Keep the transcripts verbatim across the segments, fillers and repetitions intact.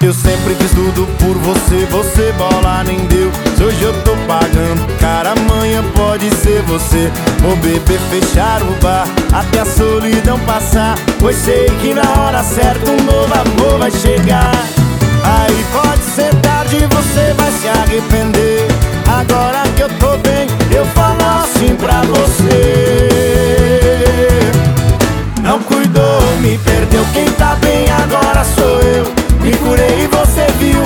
Eu sempre fiz tudo por você, você bola nem deu. Se hoje eu tô pagando, cara, amanhã pode ser você. Vou beber, fechar o bar, até a solidão passar, pois sei que na hora certa um novo amor vai chegar. Aí pode ser tarde, você vai se arrepender. Agora que eu tô bem, eu falo assim pra você. Não cuidou, me perdeu, quem tá bem agora sou eu. Me curei e você viu.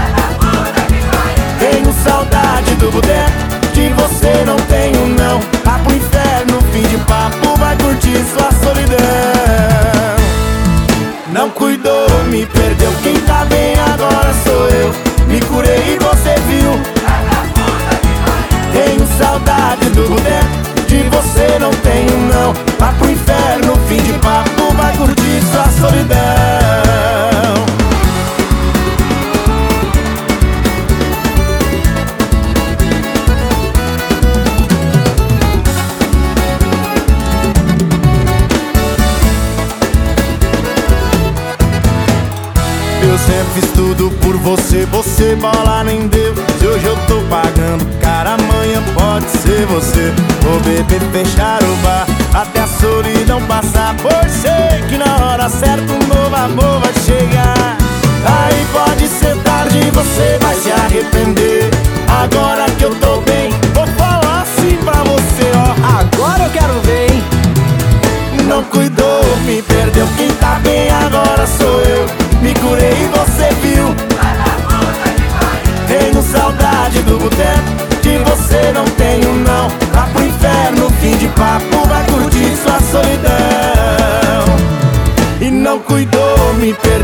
Tenho saudade do boteco, de você não tenho não. Vá pro inferno, fim de papo, vai curtir sua solidão. Não cuidou, me perdeu, quem tá bem agora sou eu. Me curei e você viu. Tenho saudade do boteco, de você não tenho não. Vá pro inferno, fim de papo, vai curtir sua solidão. Eu sempre fiz tudo por você, você bola nem deu. Se hoje eu tô pagando, cara, amanhã pode ser você. Vou beber, fechar o bar, até a solidão passar, pois sei que na hora certa um novo amor vai chegar. Aí pode ser tarde, você vai se arrepender. Agora que eu tô bem, vou falar assim pra você, ó. Agora eu quero ver, hein? Não cuidou, me perdeu, quem tá bem agora sou eu. Me curei e você viu. Tenho saudade do boteco, de você não tenho não. Vá pro inferno, fim de papo, vai curtir sua solidão. E não cuidou, me perdeu.